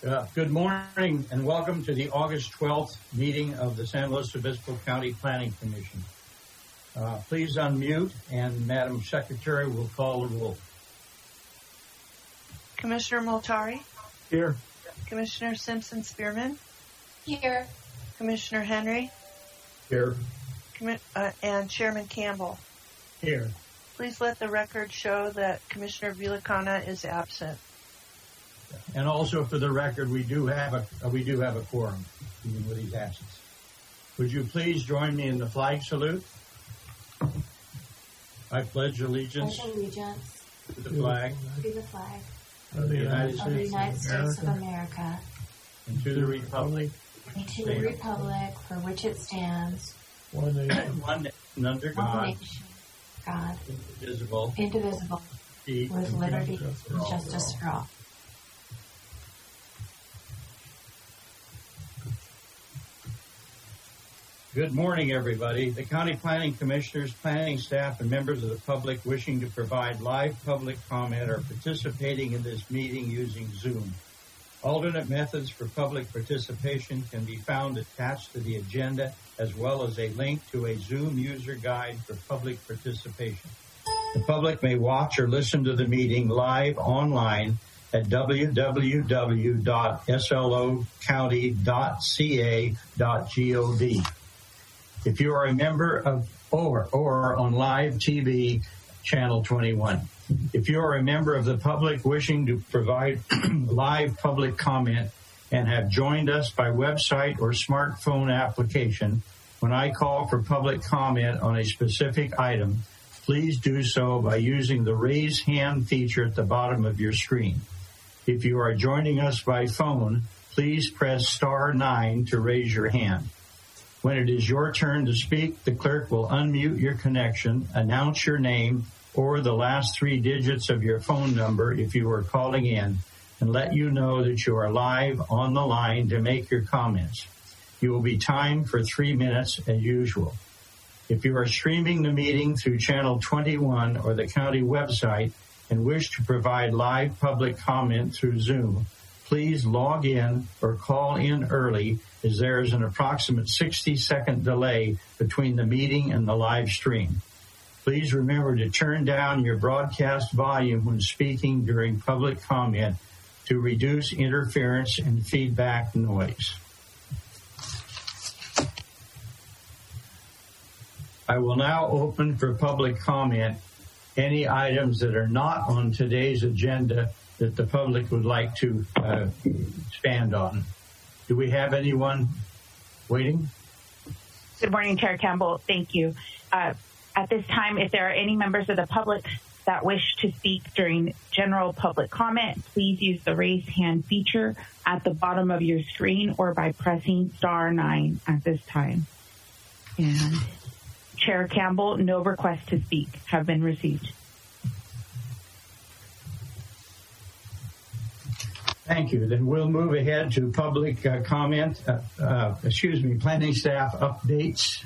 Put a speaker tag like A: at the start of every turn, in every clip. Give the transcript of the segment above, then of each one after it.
A: Good morning and welcome to the August 12th meeting of the San Luis Obispo County Planning Commission. Please unmute and Madam Secretary will call the roll.
B: Commissioner Moltari?
A: Here.
B: Commissioner Simpson-Spearman?
C: Here.
B: Commissioner Henry?
A: Here.
B: And Chairman Campbell?
A: Here.
B: Please let the record show that Commissioner Villicana is absent.
A: And also for the record, we do have a quorum, even with his absence. Would you please join me in the flag salute? I pledge allegiance
C: to
A: the flag
C: of the United States of America
A: and to the republic
C: for which it stands,
A: one nation under God, indivisible,
C: with liberty and justice for all.
A: Good morning, everybody. The County Planning Commissioners, planning staff, and members of the public wishing to provide live public comment are participating in this meeting using Zoom. Alternate methods for public participation can be found attached to the agenda, as well as a link to a Zoom user guide for public participation. The public may watch or listen to the meeting live online at www.slocounty.ca.gov. If you are a member of or on live TV, channel 21. If you are a member of the public wishing to provide live public comment and have joined us by website or smartphone application, when I call for public comment on a specific item, please do so by using the raise hand feature at the bottom of your screen. If you are joining us by phone, please press *9 to raise your hand. When it is your turn to speak, the clerk will unmute your connection, announce your name or the last 3 digits of your phone number if you are calling in, and let you know that you are live on the line to make your comments. You will be timed for 3 minutes as usual. If you are streaming the meeting through channel 21 or the county website and wish to provide live public comment through Zoom, please log in or call in early, as there is an approximate 60-second delay between the meeting and the live stream. Please remember to turn down your broadcast volume when speaking during public comment to reduce interference and feedback noise. I will now open for public comment any items that are not on today's agenda that the public would like to expand on. Do we have anyone waiting?
D: Good morning, Chair Campbell. Thank you. At this time, if there are any members of the public that wish to speak during general public comment, please use the raise hand feature at the bottom of your screen or by pressing *9 at this time. And Chair Campbell, no requests to speak have been received.
A: Thank you. Then we'll move ahead to public planning staff updates.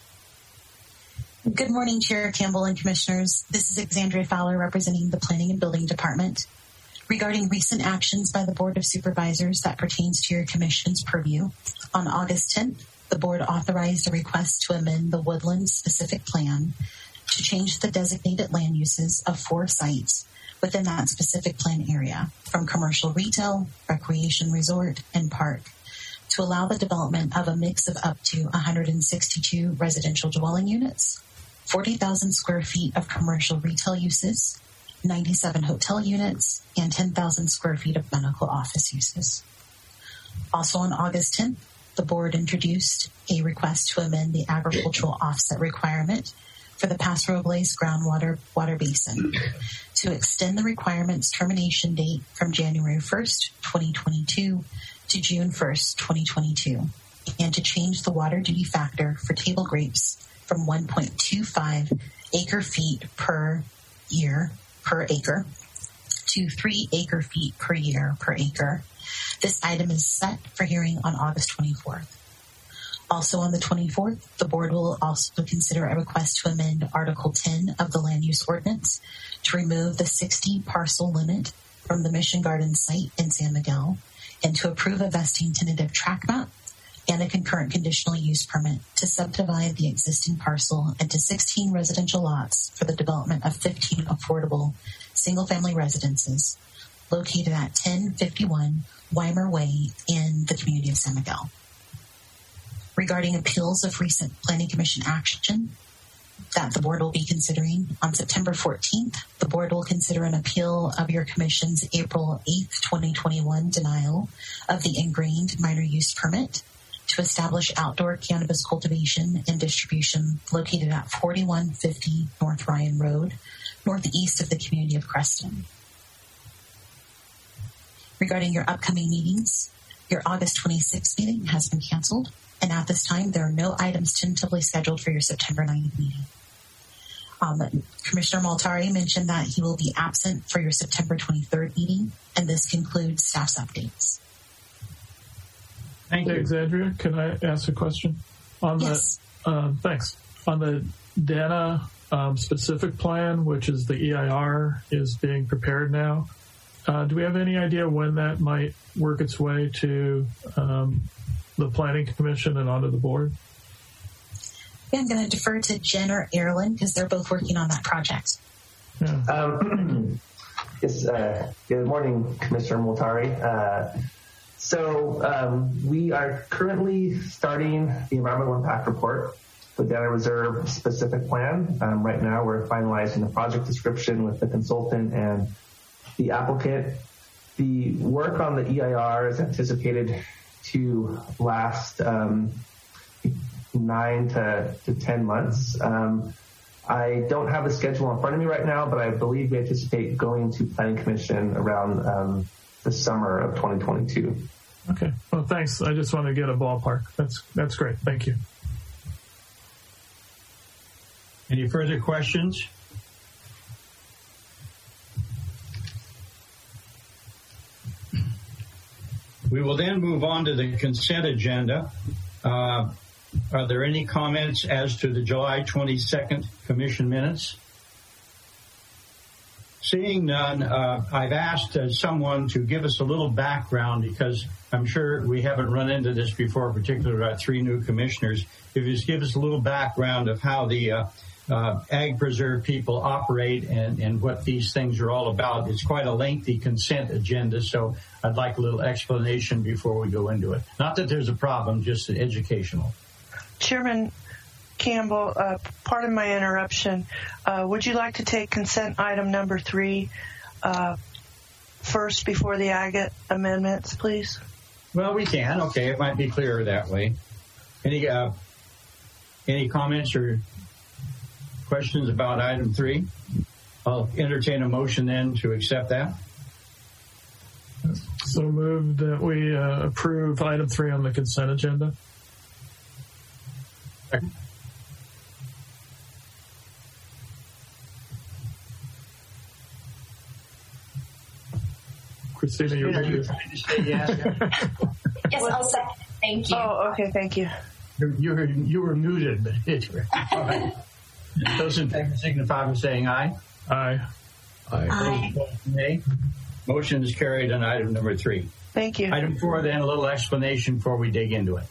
E: Good morning, Chair Campbell and Commissioners. This is Alexandria Fowler representing the Planning and Building Department. Regarding recent actions by the Board of Supervisors that pertains to your Commission's purview, on August 10th, the Board authorized a request to amend the Woodland Specific Plan to change the designated land uses of 4 sites within that specific plan area, from commercial retail, recreation resort, and park, to allow the development of a mix of up to 162 residential dwelling units, 40,000 square feet of commercial retail uses, 97 hotel units, and 10,000 square feet of medical office uses. Also on August 10th, the Board introduced a request to amend the agricultural offset requirement for the Paso Robles groundwater water basin to extend the requirement's termination date from January 1st, 2022 to June 1st, 2022, and to change the water duty factor for table grapes from 1.25 acre feet per year per acre to 3 acre feet per year per acre. This item is set for hearing on August 24th. Also on the 24th, the Board will also consider a request to amend Article 10 of the Land Use Ordinance to remove the 60 parcel limit from the Mission Garden site in San Miguel and to approve a vesting tentative tract map and a concurrent conditional use permit to subdivide the existing parcel into 16 residential lots for the development of 15 affordable single-family residences located at 1051 Weimer Way in the community of San Miguel. Regarding appeals of recent Planning Commission action that the board will be considering, on September 14th, the board will consider an appeal of your commission's April 8th, 2021 denial of the ingrained minor use permit to establish outdoor cannabis cultivation and distribution located at 4150 North Ryan Road, northeast of the community of Creston. Regarding your upcoming meetings, your August 26th meeting has been canceled, and at this time, there are no items tentatively scheduled for your September 9th meeting. Commissioner Multari mentioned that he will be absent for your September 23rd meeting, and this concludes staff's updates.
A: Thank you.
C: Alexandria, can I ask a question?
E: Yes.
C: Thanks. On the Dana specific plan, which is the EIR, is being prepared now. Do we have any idea when that might work its way to the Planning Commission and onto the board?
E: Yeah, I'm going to defer to Jen or Erilyn because they're both working on that project.
C: Yeah.
F: Yes. Good morning, Commissioner Multari. So we are currently starting the environmental impact report, the Dana Reserve specific plan. Right now, we're finalizing the project description with the consultant and the applicant. The work on the EIR is anticipated to last 9 to 10 months. I don't have a schedule in front of me right now, but I believe we anticipate going to Planning Commission around the summer of 2022.
C: Okay. Well, thanks. I just want to get a ballpark. That's great. Thank you.
A: Any further questions? We will then move on to the consent agenda. Are there any comments as to the July 22nd Commission minutes? Seeing none, I've asked someone to give us a little background because I'm sure we haven't run into this before, particularly about 3 new commissioners. If you just give us a little background of how the Ag Preserve people operate and what these things are all about. It's quite a lengthy consent agenda, so I'd like a little explanation before we go into it. Not that there's a problem, just educational.
B: Chairman Campbell, pardon my interruption. Would you like to take consent item number 3 first before the Ag amendments, please?
A: Well, we can. Okay, it might be clearer that way. Any comments or questions about item 3? I'll entertain a motion then to accept that.
C: So moved that we approve item 3 on the consent agenda.
A: Second.
C: Christina, you're
A: trying to say yes.
G: Yes, I'll second. Thank you.
B: Oh, okay, thank you.
A: You were muted. All right. Those in favor signify by saying aye.
C: Aye.
E: Aye.
A: Nay. Motion is carried on item number 3.
B: Thank you.
A: Item 4, then a little explanation before we dig into it.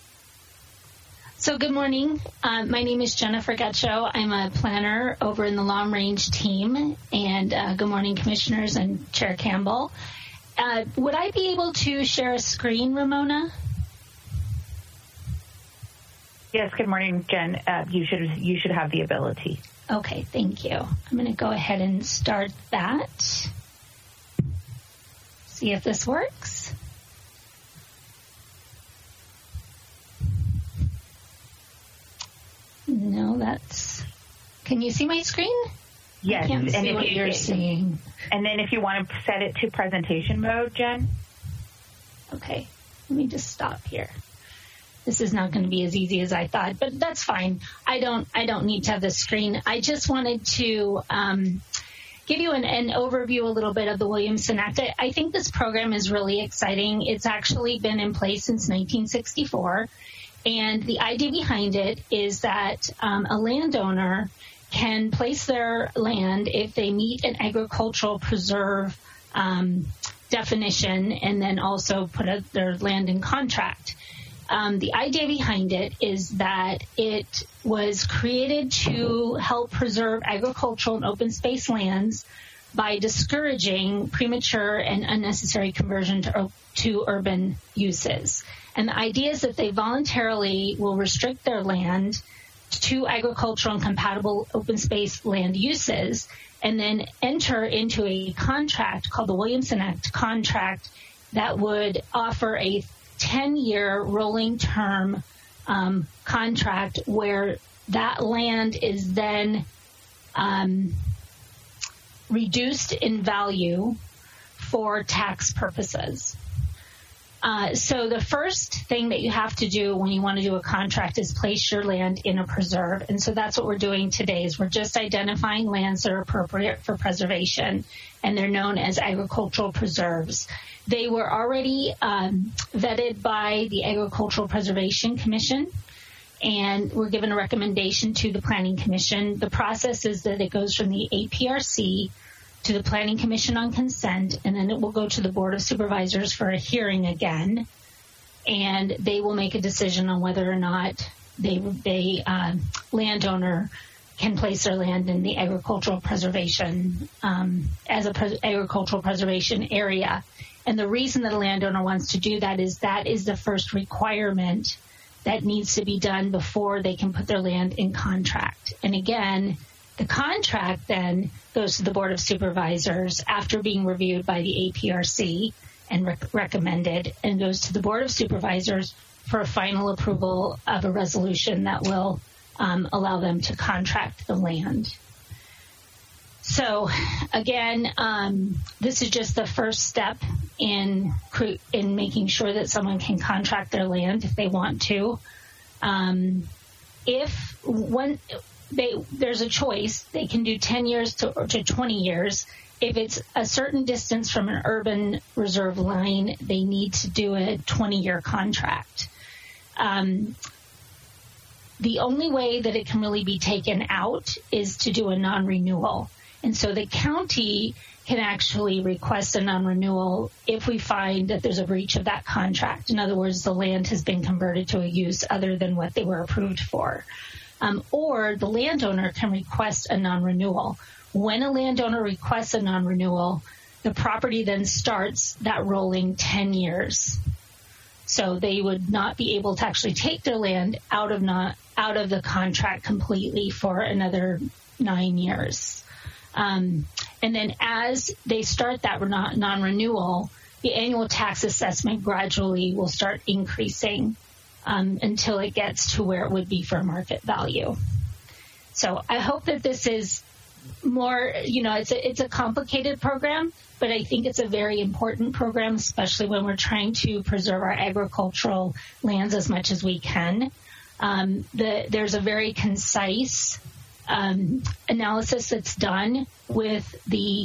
G: So good morning. My name is Jennifer Gutcho. I'm a planner over in the Long Range team. And good morning, commissioners and Chair Campbell. Would I be able to share a screen, Ramona?
D: Yes, good morning, Jen. You should have the ability.
G: Okay, thank you. I'm going to go ahead and start that. See if this works. No, can you see my screen?
D: Yes,
G: I can't see
D: and
G: what you're seeing.
D: And then if you want to set it to presentation mode, Jen.
G: Okay, let me just stop here. This is not going to be as easy as I thought, but that's fine. I don't need to have the screen. I just wanted to give you an overview a little bit of the Williamson Act. I think this program is really exciting. It's actually been in place since 1964. And the idea behind it is that a landowner can place their land if they meet an agricultural preserve definition and then also put their land in contract. The idea behind it is that it was created to help preserve agricultural and open space lands by discouraging premature and unnecessary conversion to urban uses. And the idea is that they voluntarily will restrict their land to agricultural and compatible open space land uses and then enter into a contract called the Williamson Act contract that would offer a 10-year rolling term contract where that land is then reduced in value for tax purposes. So the first thing that you have to do when you want to do a contract is place your land in a preserve. And so that's what we're doing today is we're just identifying lands that are appropriate for preservation, and they're known as agricultural preserves. They were already vetted by the Agricultural Preservation Commission, and we're given a recommendation to the Planning Commission. The process is that it goes from the APRC to the Planning Commission on consent, and then it will go to the Board of Supervisors for a hearing again, and they will make a decision on whether or not landowner can place their land in the agricultural preservation as a agricultural preservation area. And the reason that a landowner wants to do that is the first requirement that needs to be done before they can put their land in contract. And again, the contract then goes to the Board of Supervisors after being reviewed by the APRC and recommended, and goes to the Board of Supervisors for a final approval of a resolution that will allow them to contract the land. So again, this is just the first step in making sure that someone can contract their land if they want to. There's a choice. They can do 10 years to 20 years. If it's a certain distance from an urban reserve line, they need to do a 20-year contract. The only way that it can really be taken out is to do a non-renewal. And so the county can actually request a non-renewal if we find that there's a breach of that contract. In other words, the land has been converted to a use other than what they were approved for. Or the landowner can request a non-renewal. When a landowner requests a non-renewal, the property then starts that rolling 10 years. So they would not be able to actually take their land out of the contract completely for another 9 years. And then as they start that non-renewal, the annual tax assessment gradually will start increasing until it gets to where it would be for market value. So I hope that this is more, it's a complicated program, but I think it's a very important program, especially when we're trying to preserve our agricultural lands as much as we can. There's a very concise analysis that's done with the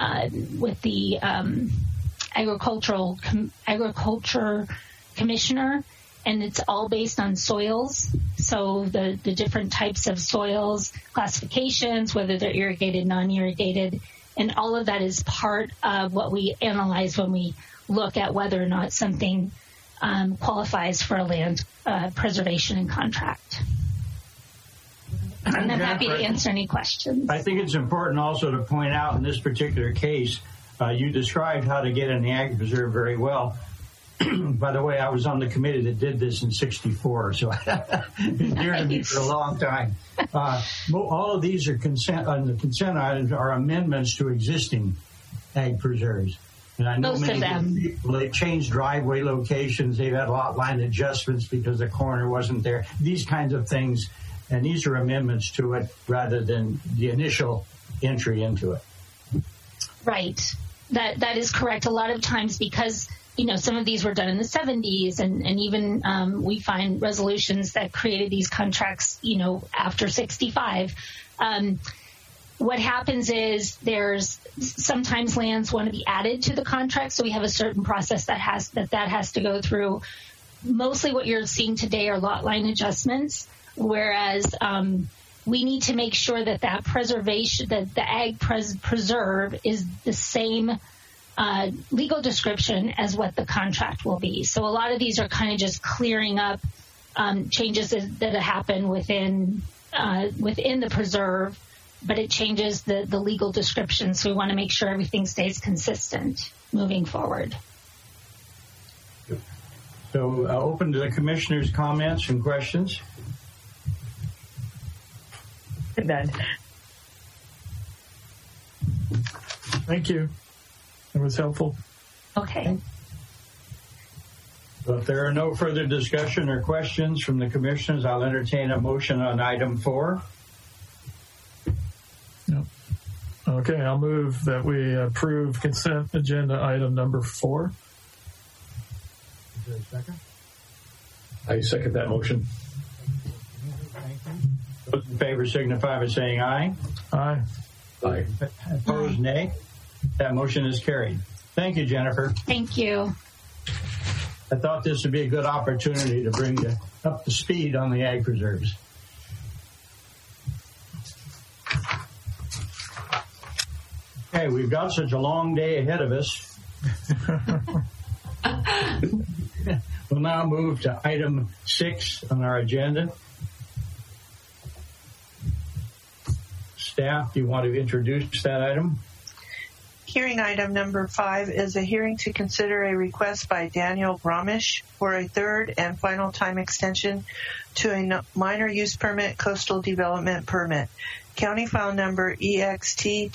G: agriculture commissioner, and it's all based on soils. So the different types of soils, classifications, whether they're irrigated, non-irrigated, and all of that is part of what we analyze when we look at whether or not something qualifies for a land preservation and contract. And I'm happy to answer any questions.
A: I think it's important also to point out in this particular case, you described how to get in the ag preserve very well. By the way, I was on the committee that did this in '64, so it's been dear to me for a long time. All of these are the consent items are amendments to existing ag preserves. And I know
G: most of them.
A: People, they've changed driveway locations, they've had lot line adjustments because the corner wasn't there, these kinds of things. And these are amendments to it rather than the initial entry into it.
G: Right. That is correct. A lot of times because, some of these were done in the 70s and even we find resolutions that created these contracts, after 65. What happens is there's sometimes lands want to be added to the contract. So we have a certain process that has to go through. Mostly what you're seeing today are lot line adjustments. Whereas we need to make sure that preservation, that the ag preserve is the same legal description as what the contract will be. So a lot of these are kind of just clearing up changes that happen within the preserve, but it changes the legal description. So we want to make sure everything stays consistent moving forward.
A: So open to the commissioners' comments and questions.
B: None.
C: Thank you. It was helpful.
G: Okay.
A: So if there are no further discussion or questions from the commissioners, I'll entertain a motion on item 4.
C: Yep. Okay, I'll move that we approve consent agenda item number 4.
A: Is there a second?
H: I second that motion.
A: Those in favor signify by saying aye.
C: Aye.
H: Aye.
A: Opposed, nay. That motion is carried. Thank you, Jennifer.
G: Thank you.
A: I thought this would be a good opportunity to bring you up to speed on the ag preserves. Okay, we've got such a long day ahead of us. We'll now move to item 6 on our agenda. Staff, do you want to introduce that item?
B: Hearing item number 5 is a hearing to consider a request by Daniel Gromish for a third and final time extension to a minor use permit, coastal development permit. County file number EXT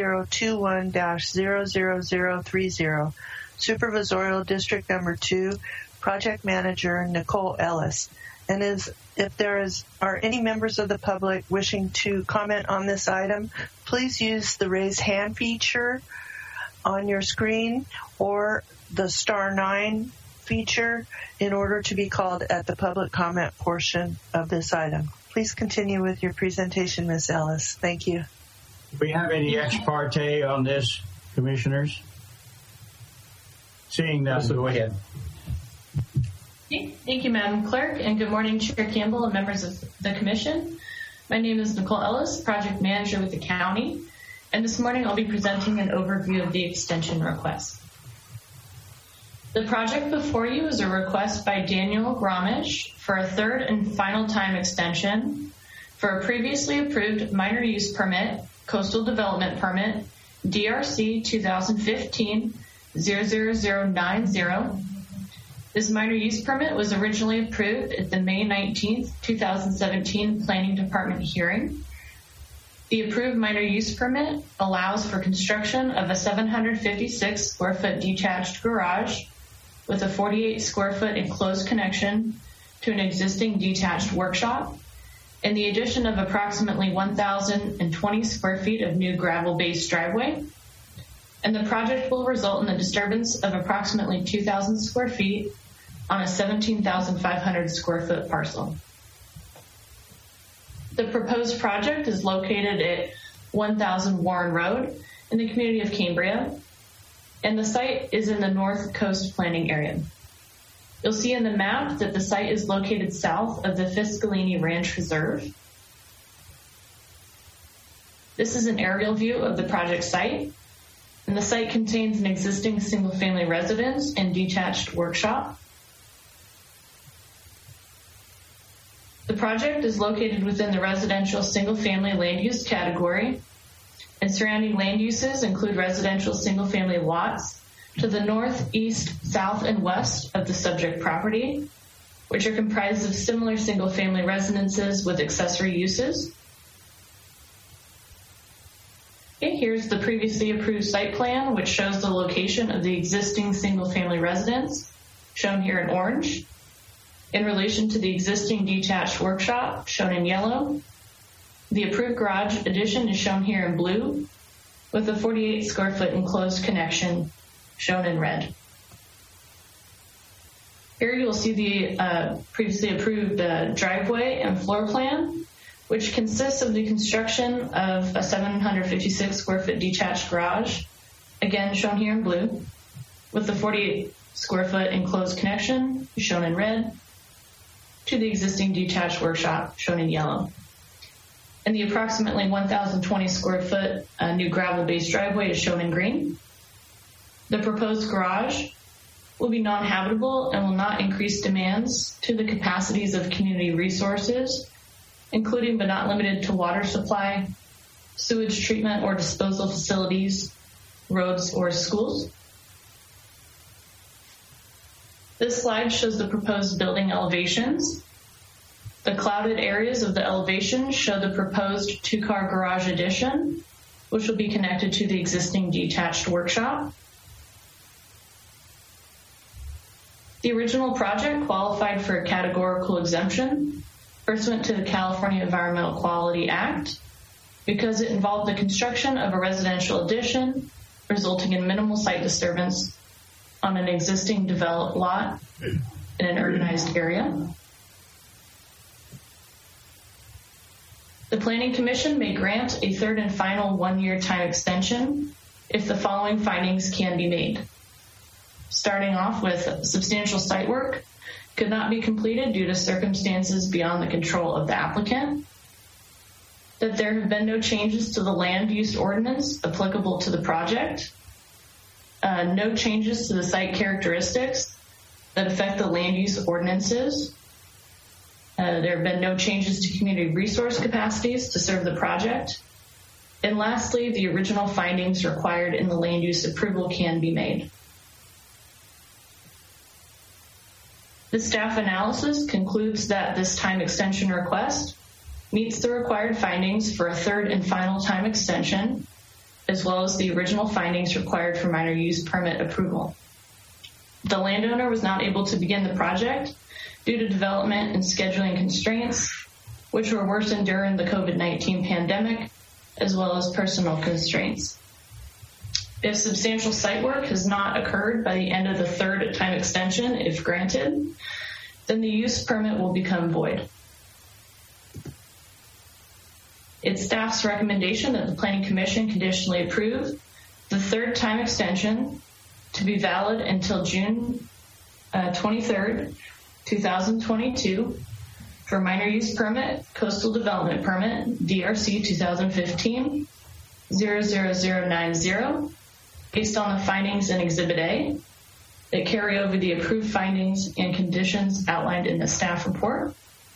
B: 2021-00030. Supervisorial District number 2, Project Manager Nicole Ellis. And if there are any members of the public wishing to comment on this item, please use the raise hand feature on your screen or the *9 feature in order to be called at the public comment portion of this item. Please continue with your presentation, Ms. Ellis. Thank you.
A: Do we have any ex parte on this, commissioners? Seeing none, go ahead.
I: Thank you, Madam Clerk, and good morning, Chair Campbell and members of the Commission. My name is Nicole Ellis, Project Manager with the County, and this morning I'll be presenting an overview of the extension request. The project before you is a request by Daniel Gromish for a third and final time extension for a previously approved minor use permit, coastal development permit, DRC 2015-00090. This minor use permit was originally approved at the May 19th, 2017 Planning Department hearing. The approved minor use permit allows for construction of a 756 square foot detached garage with a 48 square foot enclosed connection to an existing detached workshop and the addition of approximately 1,020 square feet of new gravel-based driveway. And the project will result in the disturbance of approximately 2,000 square feet on a 17,500 square foot parcel. The proposed project is located at 1,000 Warren Road in the community of Cambria, and the site is in the North Coast Planning Area. You'll see in the map that the site is located south of the Fiscalini Ranch Reserve. This is an aerial view of the project site, and the site contains an existing single-family residence and detached workshop. The project is located within the residential single-family land use category, and surrounding land uses include residential single-family lots to the north, east, south, and west of the subject property, which are comprised of similar single-family residences with accessory uses. Okay, here's the previously approved site plan, which shows the location of the existing single-family residence, shown here in orange, in relation to the existing detached workshop, shown in yellow. The approved garage addition is shown here in blue, with a 48 square foot enclosed connection, shown in red. Here you will see the previously approved driveway and floor plan, which consists of the construction of a 756 square foot detached garage, again shown here in blue, with the 48 square foot enclosed connection, shown in red, to the existing detached workshop, shown in yellow. And the approximately 1,020 square foot new gravel-based driveway is shown in green. The proposed garage will be non-habitable and will not increase demands to the capacities of community resources, including but not limited to water supply, sewage treatment or disposal facilities, roads, or schools. This slide shows the proposed building elevations. The clouded areas of the elevation show the proposed two-car garage addition, which will be connected to the existing detached workshop. The original project qualified for a categorical exemption pursuant to the California Environmental Quality Act because it involved the construction of a residential addition, resulting in minimal site disturbance on an existing developed lot in an urbanized area. The Planning Commission may grant a third and final one-year time extension if the following findings can be made. Starting off with substantial site work could not be completed due to circumstances beyond the control of the applicant, that there have been no changes to the land use ordinance applicable to the project, no changes to the site characteristics that affect the land use ordinances, there have been no changes to community resource capacities to serve the project, and lastly, the original findings required in the land use approval can be made. The staff analysis concludes that this time extension request meets the required findings for a third and final time extension, as well as the original findings required for minor use permit approval. The landowner was not able to begin the project due to development and scheduling constraints, which were worsened during the COVID-19 pandemic, as well as personal constraints. If substantial site work has not occurred by the end of the third time extension, if granted, then the use permit will become void. It's staff's recommendation that the Planning Commission conditionally approve the third time extension to be valid until June 23rd, 2022 for minor use permit, coastal development permit, DRC 2015 00090, based on the findings in Exhibit A that carry over the approved findings and conditions outlined in the staff report.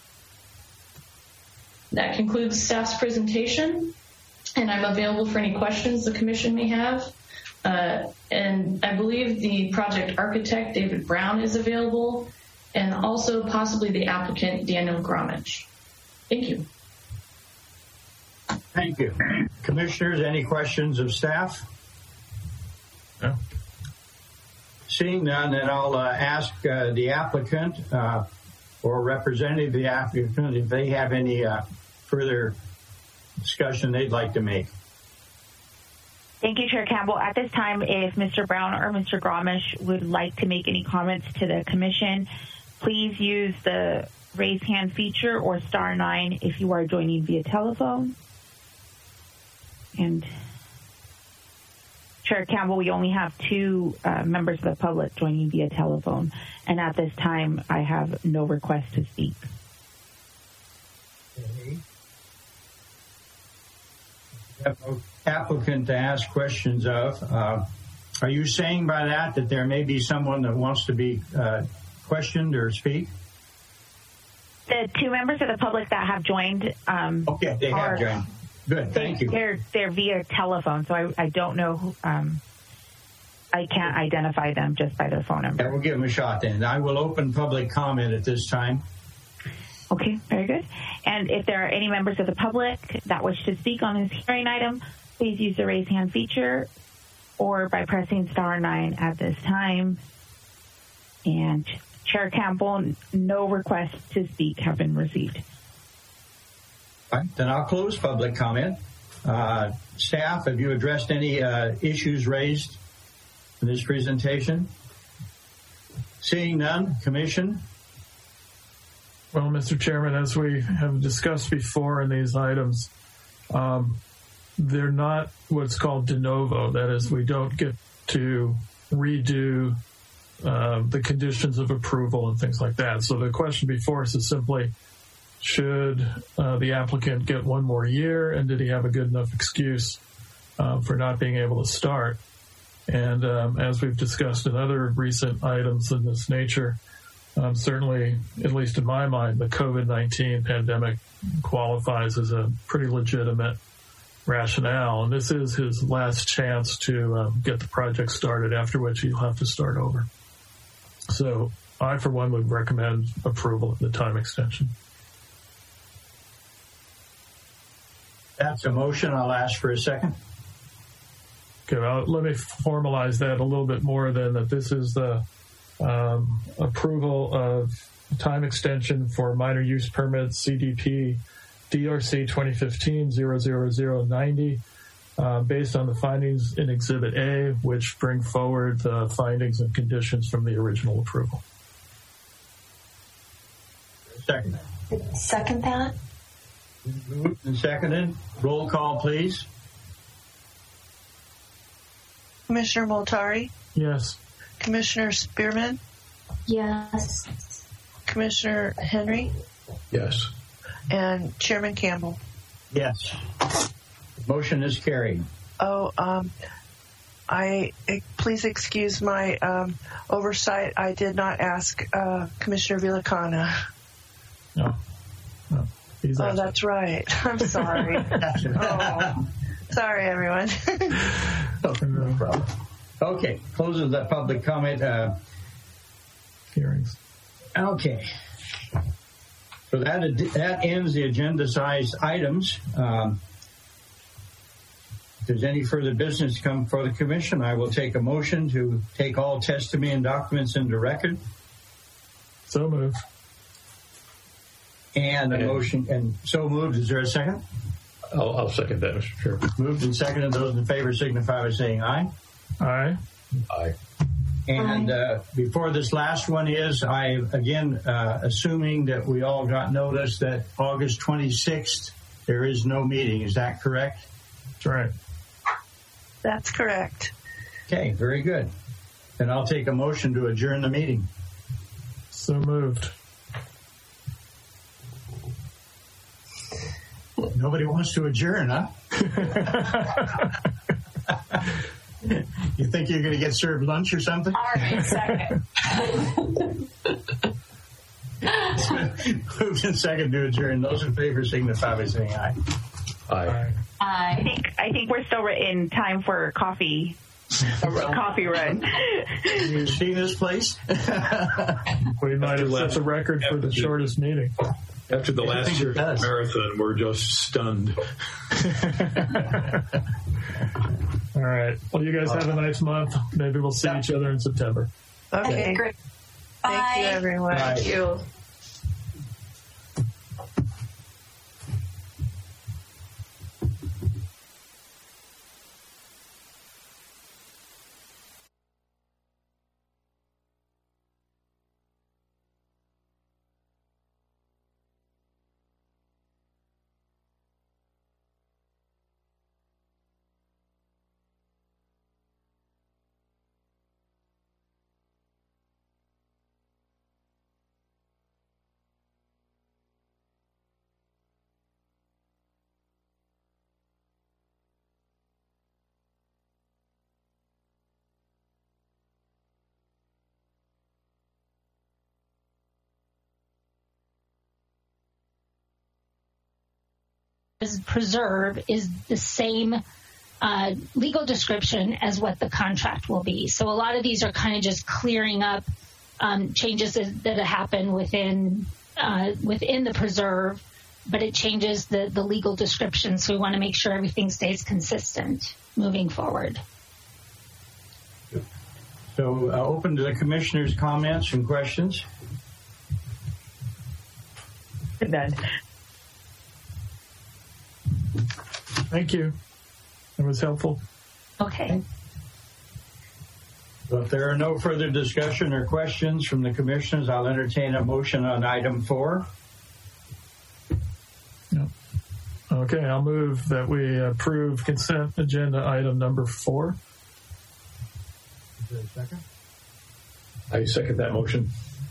I: That concludes staff's presentation, and I'm available for any questions the Commission may have. And I believe the project architect, David Brown, is available, and also possibly the applicant, Daniel Gromich. Thank you.
A: Thank you. Commissioners, any questions of staff?
C: No.
A: Seeing none, then I'll ask the applicant or representative of the applicant if they have any further discussion they'd like to make.
D: Thank you, Chair Campbell. At this time, if Mr. Brown or Mr. Gromich would like to make any comments to the Commission, please use the raise hand feature or *9 if you are joining via telephone. And Chair Campbell, we only have two members of the public joining via telephone, and at this time, I have no request to speak.
A: Okay. We have no applicant to ask questions of. Are you saying by that that there may be someone that wants to be questioned or speak?
D: The two members of the public that have joined.
A: Okay, they have joined. Good, thank you.
D: They're via telephone, so I don't know who, I can't identify them just by their phone number.
A: Yeah, we'll give them a shot then. I will open public comment at this time.
D: Okay, very good. And if there are any members of the public that wish to speak on this hearing item, please use the raise hand feature or by pressing *9 at this time. And Chair Campbell, no requests to speak have been received.
A: All right, then I'll close public comment. Staff, have you addressed any issues raised in this presentation? Seeing none, Commission?
C: Well, Mr. Chairman, as we have discussed before in these items, they're not what's called de novo. That is, we don't get to redo the conditions of approval and things like that. So the question before us is simply, should the applicant get one more year, and did he have a good enough excuse for not being able to start? And as we've discussed in other recent items of this nature, certainly, at least in my mind, the COVID-19 pandemic qualifies as a pretty legitimate rationale. And this is his last chance to get the project started, after which he'll have to start over. So I, for one, would recommend approval of the time extension.
A: That's a motion. I'll ask for a second.
C: Okay, well, let me formalize that a little bit more then, that this is the approval of time extension for minor use permit CDP DRC 2015-00090 based on the findings in Exhibit A, which bring forward the findings and conditions from the original approval.
A: Second.
E: Second that.
A: Moved and seconded. Roll call, please.
B: Commissioner Moltari,
C: Yes.
B: Commissioner Spearman,
E: Yes.
B: Commissioner Henry,
H: Yes.
B: and Chairman Campbell.
A: Yes. Motion is carried.
B: Please excuse my oversight. I did not ask Commissioner Villicana.
C: No. He's
B: Oh,
C: asking.
B: that's right. I'm sorry. Sorry, everyone.
A: No problem. Okay, closes the public comment
C: hearings.
A: Okay. So that ends the agenda-sized items. If there's any further business to come before the commission, I will take a motion to take all testimony and documents into record.
C: So moved.
A: And a motion, and so moved. Is there a second?
H: I'll second that, Mr. Chair.
A: Moved and seconded. Those in favor signify by saying aye.
C: Aye.
H: Aye.
A: And before this last one is, I, again, assuming that we all got notice that August 26th, there is no meeting. Is that correct?
C: That's right.
B: That's correct.
A: Okay, very good. Then I'll take a motion to adjourn the meeting.
C: So moved.
A: Nobody wants to adjourn, huh? You think you're going to get served lunch or something?
J: All right, second.
A: Moved and second to adjourn. Those in favor signify by saying aye.
H: Aye.
J: Aye.
D: I think we're still in time for coffee. Coffee run.
A: You see this place?
C: We might have set the record for the shortest meeting.
H: After the last year's marathon, we're just stunned.
C: All right. Well, you guys have a nice month. Maybe we'll see each other in September.
B: Okay.
J: Great.
B: Thank you, everyone.
A: Bye.
J: Thank you.
G: Preserve is the same legal description as what the contract will be. So a lot of these are kind of just clearing up changes that happen within the preserve, but it changes the legal description. So we want to make sure everything stays consistent moving forward.
A: So open to the commissioners' comments and questions.
D: Done.
C: Thank you. It was helpful.
G: Okay.
A: So if there are no further discussion or questions from the commissioners, I'll entertain a motion on item 4.
C: Yep. Okay, I'll move that we approve consent agenda item number 4.
A: Is there a second?
H: I second that motion.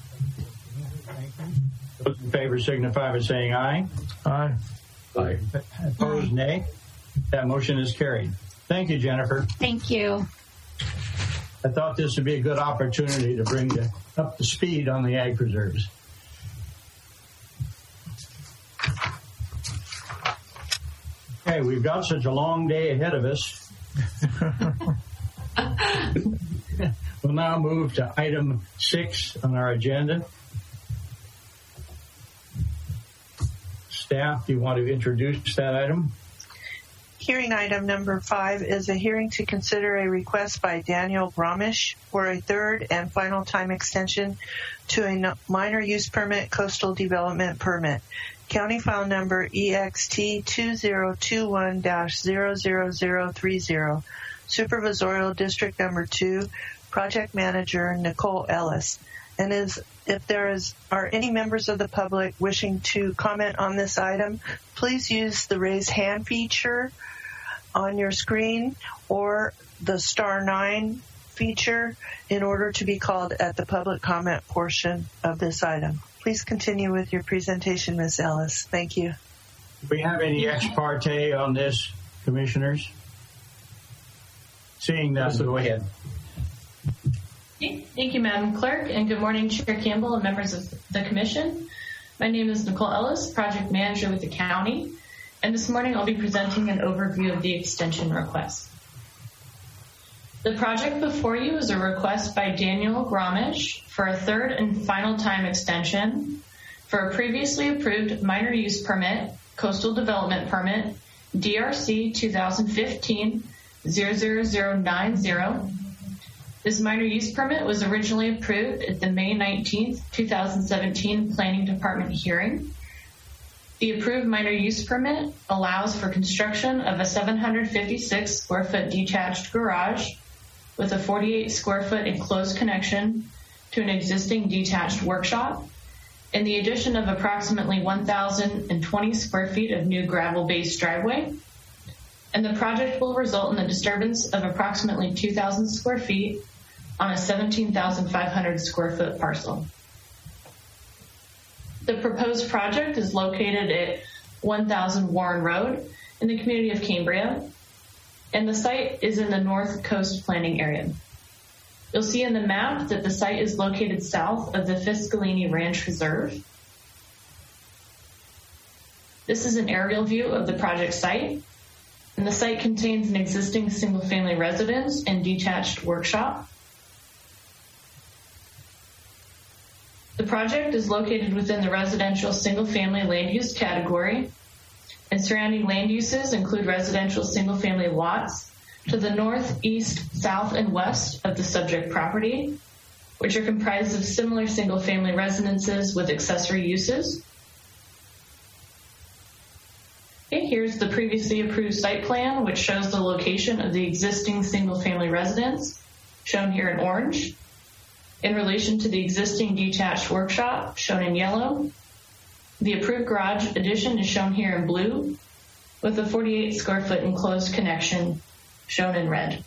A: Those in favor signify by saying aye.
C: Aye.
H: Aye.
A: Opposed, nay. That motion is carried. Thank you, Jennifer.
G: Thank you.
A: I thought this would be a good opportunity to bring you up to speed on the ag preserves. Okay, we've got such a long day ahead of us. We'll now move to item 6 on our agenda. Staff, do you want to introduce that item?
B: Hearing item number 5 is a hearing to consider a request by Daniel Gromish for a third and final time extension to a minor use permit, coastal development permit. County file number EXT 2021-00030. Supervisorial District Number 2, Project Manager Nicole Ellis. And if there are any members of the public wishing to comment on this item, please use the raise hand feature on your screen or the *9 feature in order to be called at the public comment portion of this item. Please continue with your presentation, Ms. Ellis. Thank you.
A: Do we have any ex parte on this, commissioners? Seeing that, go ahead.
I: Thank you, Madam Clerk, and good morning, Chair Campbell and members of the Commission. My name is Nicole Ellis, Project Manager with the County, and this morning I'll be presenting an overview of the extension request. The project before you is a request by Daniel Gromish for a third and final time extension for a previously approved minor use permit, coastal development permit, DRC 2015-00090. This minor use permit was originally approved at the May 19th, 2017 Planning Department hearing. The approved minor use permit allows for construction of a 756 square foot detached garage with a 48 square foot enclosed connection to an existing detached workshop and the addition of approximately 1,020 square feet of new gravel-based driveway. And the project will result in the disturbance of approximately 2,000 square feet on a 17,500 square foot parcel. The proposed project is located at 1,000 Warren Road in the community of Cambria, and the site is in the North Coast Planning Area. You'll see in the map that the site is located south of the Fiscalini Ranch Reserve. This is an aerial view of the project site, and the site contains an existing single-family residence and detached workshop. The project is located within the residential single-family land use category, and surrounding land uses include residential single-family lots to the north, east, south, and west of the subject property, which are comprised of similar single-family residences with accessory uses. Okay, here's the previously approved site plan, which shows the location of the existing single-family residence, shown here in orange, in relation to the existing detached workshop, shown in yellow. The approved garage addition is shown here in blue, with a 48 square foot enclosed connection, shown in red.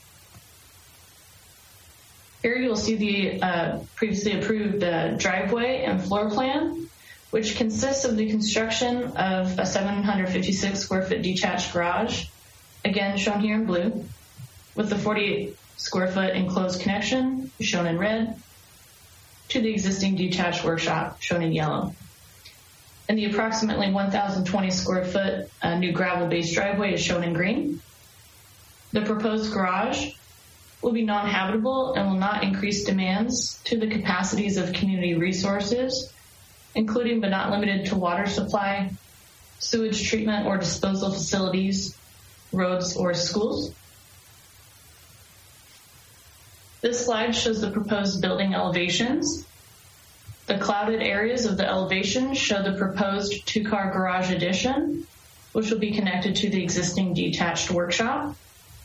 I: Here you'll see the previously approved driveway and floor plan, which consists of the construction of a 756 square foot detached garage, again shown here in blue, with the 48 square foot enclosed connection, shown in red, to the existing detached workshop, shown in yellow. And the approximately 1,020 square foot new gravel-based driveway is shown in green. The proposed garage will be non-habitable and will not increase demands to the capacities of community resources, including but not limited to water supply, sewage treatment or disposal facilities, roads, or schools. This slide shows the proposed building elevations. The clouded areas of the elevation show the proposed two-car garage addition, which will be connected to the existing detached workshop.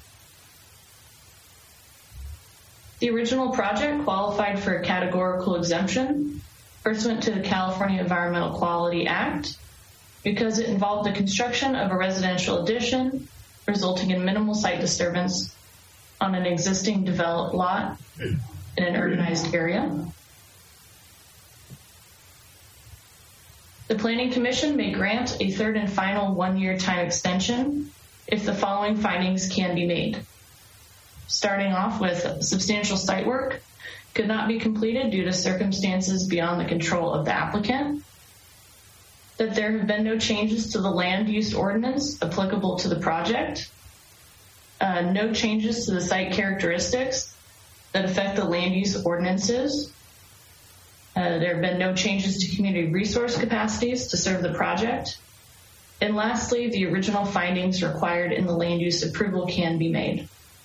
I: The original project qualified for a categorical exemption pursuant to the California Environmental Quality Act because it involved the construction of a residential addition resulting in minimal site disturbance on an existing developed lot in an urbanized area. The Planning Commission may grant a third and final one-year time extension if the following findings can be made. starting off with substantial site work could not be completed due to circumstances beyond the control of the applicant, that there have been no changes to the land use ordinance applicable to the project, no changes to the site characteristics that affect the land use ordinances. There have been no changes to community resource capacities to serve the project. And lastly, the original findings required in the land use approval can be made.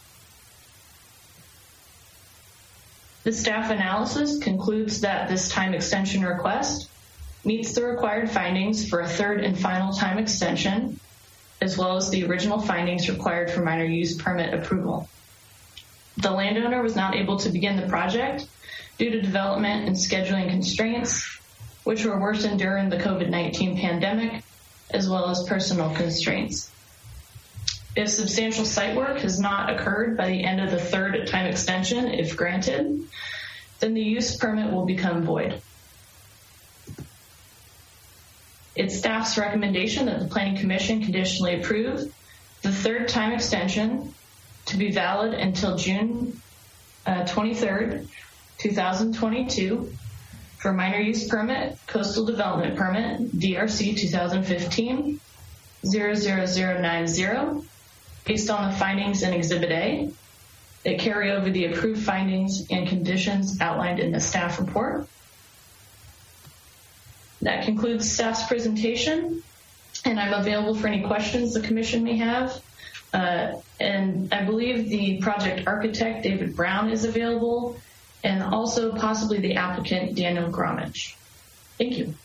I: The staff analysis concludes that this time extension request meets the required findings for a third and final time extension, as well as the original findings required for minor use permit approval. The landowner was not able to begin the project due to development and scheduling constraints, which were worsened during the COVID-19 pandemic, as well as personal constraints. If substantial site work has not occurred by the end of the third time extension, if granted, then the use permit will become void. It's staff's recommendation that the Planning Commission conditionally approve the third time extension to be valid until June 23rd, 2022 for minor use permit, coastal development permit, DRC 2015-00090, based on the findings in Exhibit A that carry over the approved findings and conditions outlined in the staff report. That concludes staff's presentation, and I'm available for any questions the Commission may have. And I believe the project architect, David Brown, is available, and also possibly the applicant, Daniel Gromich. Thank you.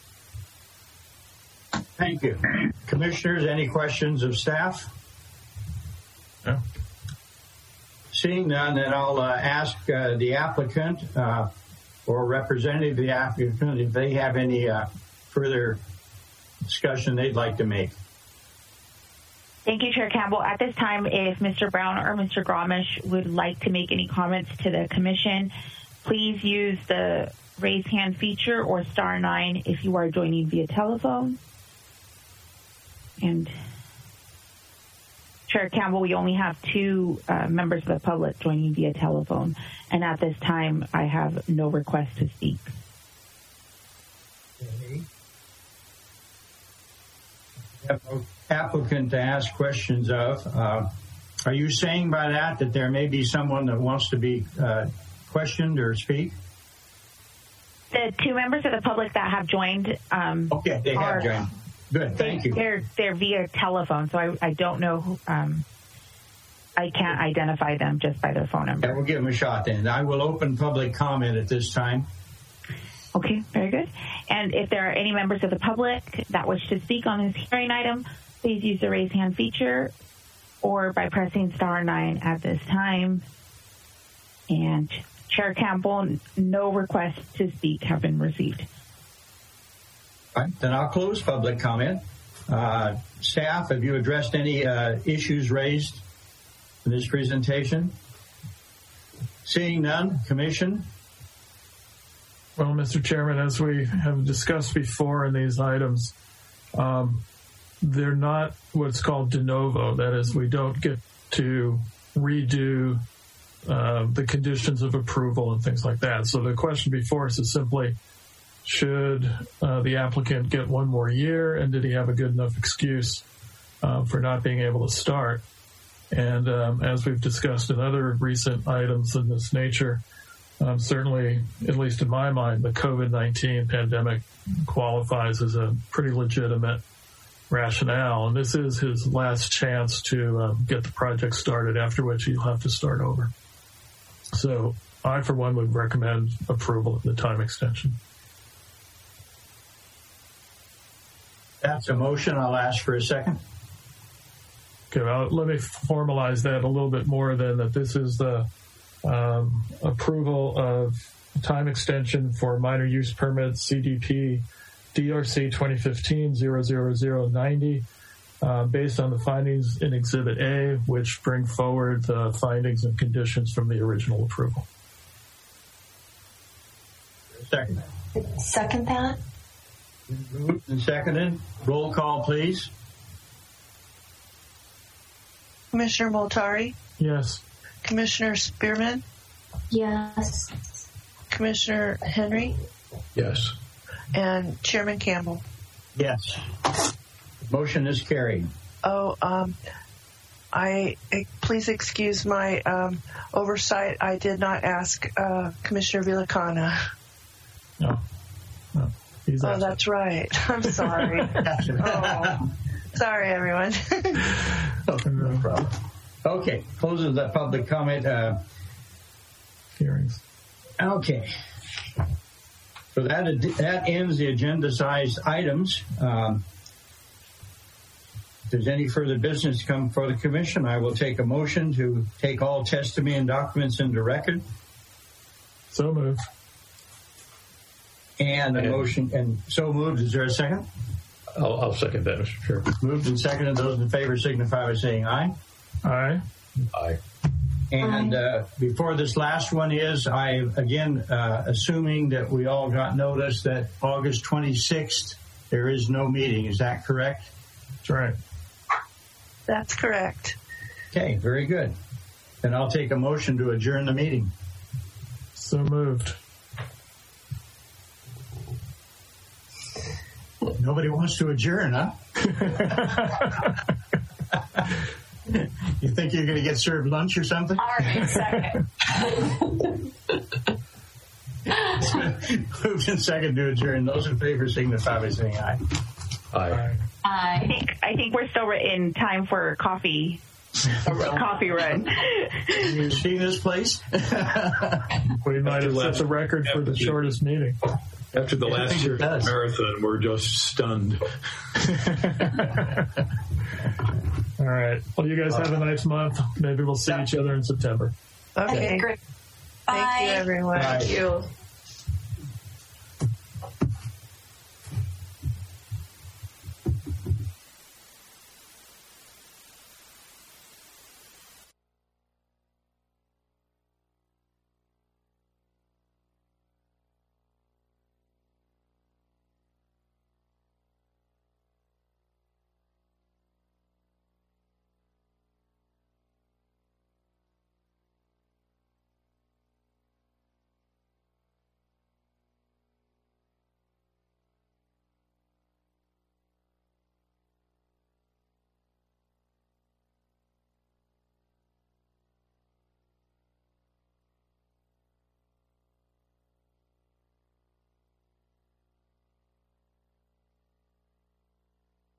A: Thank you. Commissioners, any questions of staff?
C: No.
A: Seeing none, then I'll ask the applicant or representative of the applicant if they have any further discussion they'd like to make.
D: Thank you, Chair Campbell. At this time, if Mr. Brown or Mr. Gromich would like to make any comments to the Commission, please use the raise hand feature or *9 if you are joining via telephone. And Chair Campbell, we only have 2 members of the public joining via telephone, and at this time, I have no request to speak.
A: Okay. We have no applicant to ask questions of. Are you saying by that there may be someone that wants to be questioned or speak?
D: The 2 members of the public that have joined.
A: Okay, they have joined. Good, thank you.
D: They're via telephone, so I don't know who, I can't identify them just by their phone number.
A: Yeah, we'll give them a shot then. I will open public comment at this time.
D: Okay, very good. And if there are any members of the public that wish to speak on this hearing item, please use the raise hand feature or by pressing *9 at this time. And Chair Campbell, no requests to speak have been received.
A: All right, then I'll close public comment. Staff, have you addressed any issues raised in this presentation? Seeing none, Commission?
C: Well, Mr. Chairman, as we have discussed before in these items, they're not what's called de novo. That is, we don't get to redo the conditions of approval and things like that. So the question before us is simply, should the applicant get 1 more year, and did he have a good enough excuse for not being able to start? And as we've discussed in other recent items of this nature, certainly, at least in my mind, the COVID-19 pandemic qualifies as a pretty legitimate rationale, and this is his last chance to get the project started, after which he'll have to start over. So I, for one, would recommend approval of the time extension.
A: That's a motion. I'll ask for a second.
C: Okay, well, let me formalize that a little bit more then, that this is the approval of time extension for minor use permit CDP DRC 2015-00090 based on the findings in Exhibit A, which bring forward the findings and conditions from the original approval.
A: Second.
E: Second that.
A: Moved and seconded. Roll call, please.
B: Commissioner Moltari,
C: Yes.
B: Commissioner Spearman,
J: Yes.
B: Commissioner Henry,
H: Yes.
B: and Chairman Campbell.
A: Yes. Motion is carried.
B: Please excuse my oversight. I did not ask Commissioner Villicana.
C: No. He's
B: Oh, that's right. I'm sorry. Sorry, everyone.
A: No problem. Okay, closes the public comment
C: hearings.
A: Okay. So that ends the agenda-sized items. If there's any further business to come before the commission, I will take a motion to take all testimony and documents into record.
C: So moved.
A: And a motion, and so moved. Is there a second?
H: I'll second that, Mr. Chair.
A: Moved and seconded. Those in favor signify by saying aye.
C: Aye.
H: Aye.
A: And before this last one is, I again assuming that we all got notice that August 26th there is no meeting. Is that correct?
C: That's right.
B: That's correct.
A: Okay, very good. Then I'll take a motion to adjourn the meeting.
C: So moved.
A: Nobody wants to adjourn, huh? You think you're going to get served lunch or something?
J: All right, second.
A: Moved and second to adjourn. Those in favor signify by saying aye.
H: Aye.
D: I think we're still in time for coffee. A coffee run.
A: You see this place?
C: We might have set the record for the shortest meeting.
H: After the last year's marathon, we're just stunned.
C: All right. Well, you guys have a nice month. Maybe we'll see each other in September.
B: Okay.
J: Great.
B: Thank you,
J: Bye.
B: everyone.
A: Bye.
J: Thank you.